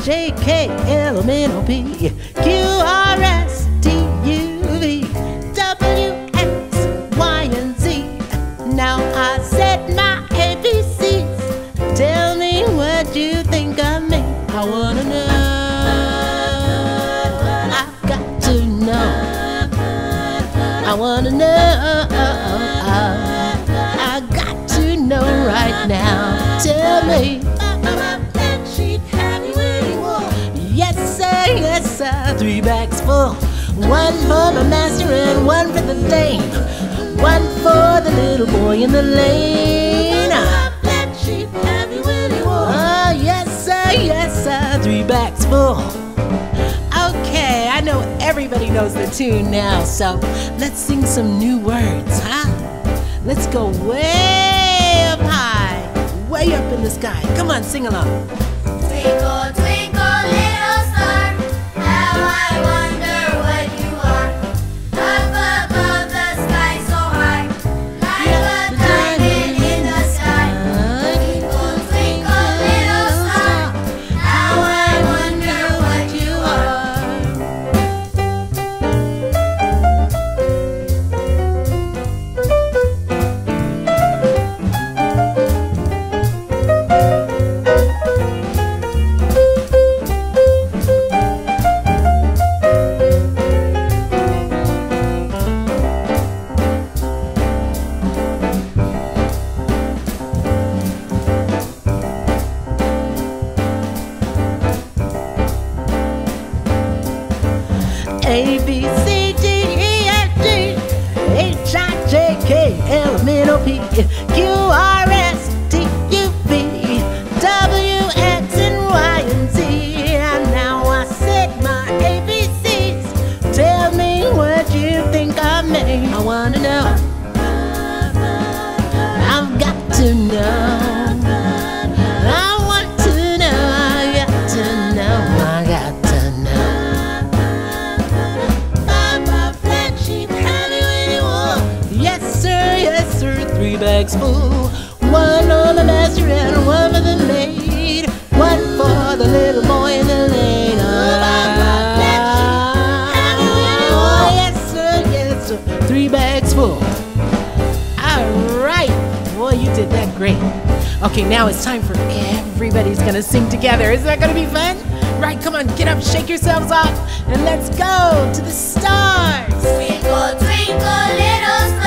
H-I-J-K-L-M-N-O-P-Q-R-S-T-U-V W-X-Y and Z. Now I said my ABCs. Tell me what you think of me. I wanna know. I've got to know. I wanna know. I got to know right now. Tell me. Yes sir, 3 bags full. One for my master and one for the dame. One for the little boy in the lane. Oh, yes sir, 3 bags full. Okay, I know everybody knows the tune now, so let's sing some new words, huh? Let's go way up high, way up in the sky. Come on, sing along. Twinkle, twinkle, little star, how I wonder what you are. Up above the sky so high, like a diamond in the sky. Twinkle, twinkle, little star, how I wonder what you A-B-C-D-E-F-G-H-I-J-K-L-M-N-O-P-Q-R-S-T-U-V W-X and Y and Z. And now I said my ABCs. Tell me what you think of me. I wanna know. I've got to know. I want to know. I got to know. I got to know. Papa Black Sheep, have you any wool? Yes sir, 3 bags full. One on the master and one for the maid. One for the little boy in the lane. Oh, Papa Black Sheep, have you any wool? Yes sir, 3 bags full. Alright, boy, you did that great. Okay, now it's time for everybody's gonna sing together. Isn't that gonna be fun? Right, come on, get up, shake yourselves off, and let's go to the stars. Twinkle, twinkle, little star.